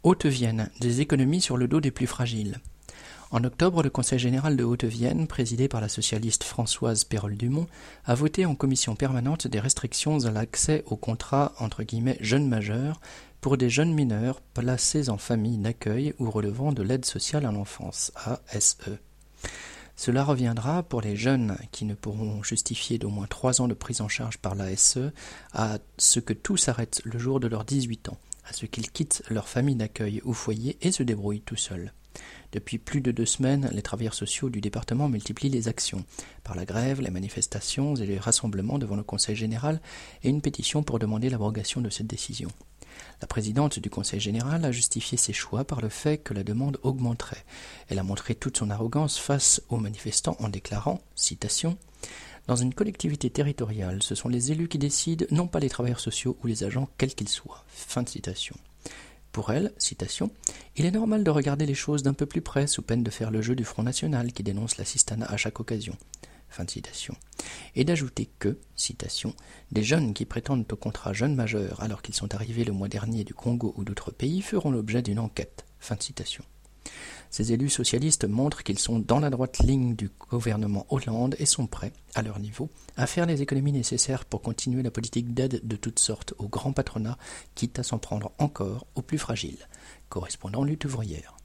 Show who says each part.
Speaker 1: Haute-Vienne, des économies sur le dos des plus fragiles. En octobre, le Conseil général de Haute-Vienne, présidé par la socialiste Françoise Pérol-Dumont, a voté en commission permanente des restrictions à l'accès au contrat « jeunes majeurs » pour des jeunes mineurs placés en famille d'accueil ou relevant de l'aide sociale à l'enfance, ASE. Cela reviendra pour les jeunes qui ne pourront justifier d'au moins 3 ans de prise en charge par l'ASE à ce que tout s'arrête le jour de leurs 18 ans, à ce qu'ils quittent leur famille d'accueil ou foyer et se débrouillent tout seuls. Depuis plus de 2 semaines, les travailleurs sociaux du département multiplient les actions, par la grève, les manifestations et les rassemblements devant le Conseil général et une pétition pour demander l'abrogation de cette décision. La présidente du Conseil général a justifié ses choix par le fait que la demande augmenterait. Elle a montré toute son arrogance face aux manifestants en déclarant, citation, « Dans une collectivité territoriale, ce sont les élus qui décident, non pas les travailleurs sociaux ou les agents, quels qu'ils soient. » Fin de citation. Pour elle, citation, « Il est normal de regarder les choses d'un peu plus près sous peine de faire le jeu du Front National qui dénonce l'assistanat à chaque occasion. » Fin de citation. Et d'ajouter que, citation, « Des jeunes qui prétendent au contrat jeunes majeurs alors qu'ils sont arrivés le mois dernier du Congo ou d'autres pays feront l'objet d'une enquête. » Fin de citation. Ces élus socialistes montrent qu'ils sont dans la droite ligne du gouvernement Hollande et sont prêts, à leur niveau, à faire les économies nécessaires pour continuer la politique d'aide de toutes sortes au grand patronat, quitte à s'en prendre encore aux plus fragiles. Correspondant Lutte ouvrière.